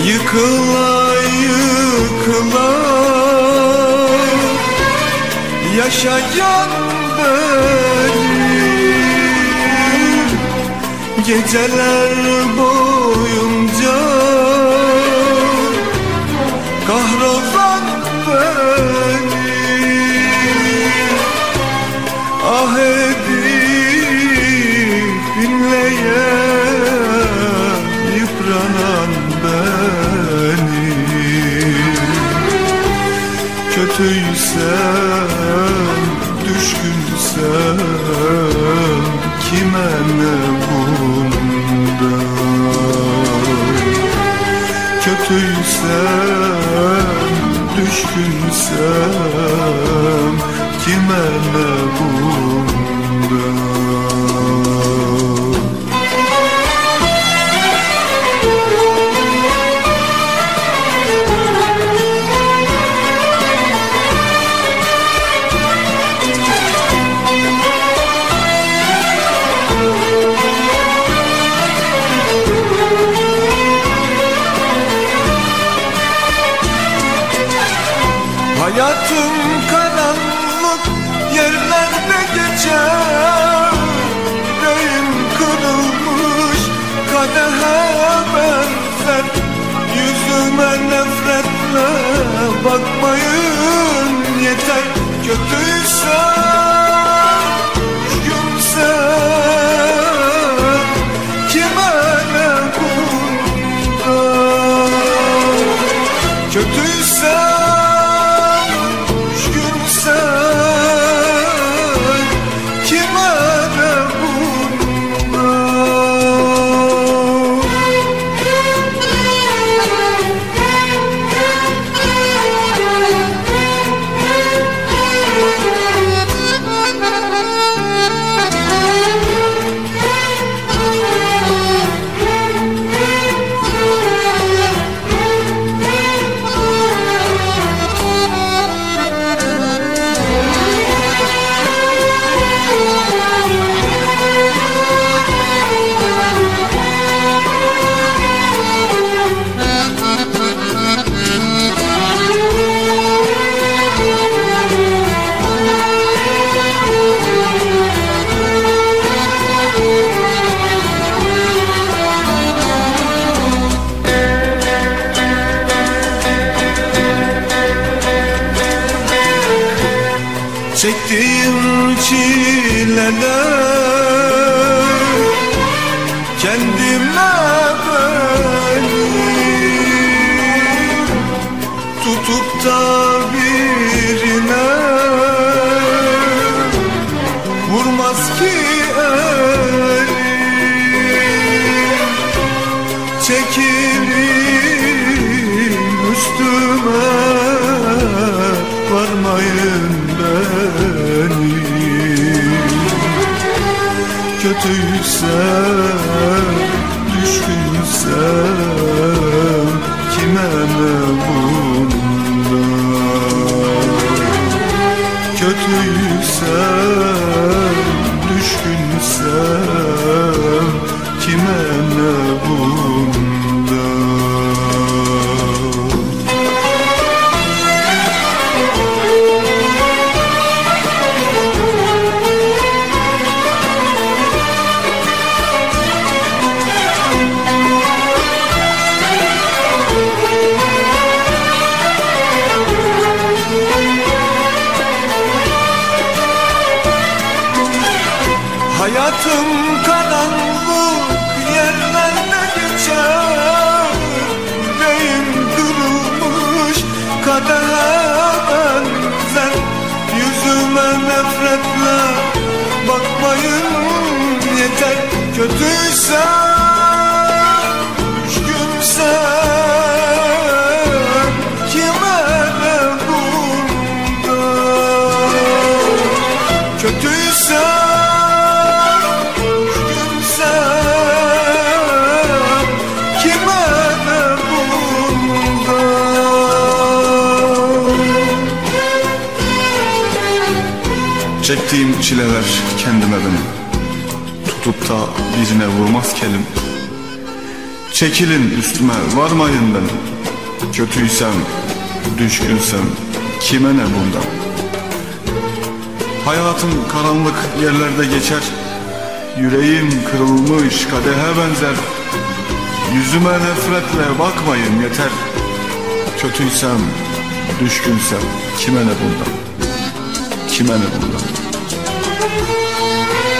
Yıkıla yıkıla yaşayan benim, geceler boyunca kahrolan benim. Ah edip inleye yıpranan benim. Kötüysem, düşkünsem kime ne bunda? Kötüysem, düşkünsem kime ne bunda? Hayatım karanlık yerlerde geçer, yüreğim kırılmış kadehe benzer. Yüzüme nefretle bakmayın yeter. Kötüysem, düşkünsem kime ne bunda? Kötüysem, çektiğim çileler kendime benim, tutup da birine vurmaz ki elim. Çekilin üstüme varmayın benim. Kötüysem, düşkünsem kime ne bunda? Kötüysem, düşkünsem kime ne bunda? Hayatım karanlık yerlerde geçer, yüreğim kırılmış kadehe benzer. Yüzüme nefretle bakmayın yeter. Kötüysem, düşkünsem kime ne bunda? Kötüysem, çektiğim çileler kendime benim, tutup da birine vurmaz kelim. Çekilin üstüme, varmayın benim. Kötüysem, düşkünsem kime ne bundan? Hayatım karanlık yerlerde geçer. Yüreğim kırılmış kadehe benzer. Yüzüme nefretle bakmayın yeter. Kötüysem, düşkünsem kime ne bundan? Kime ne bundan?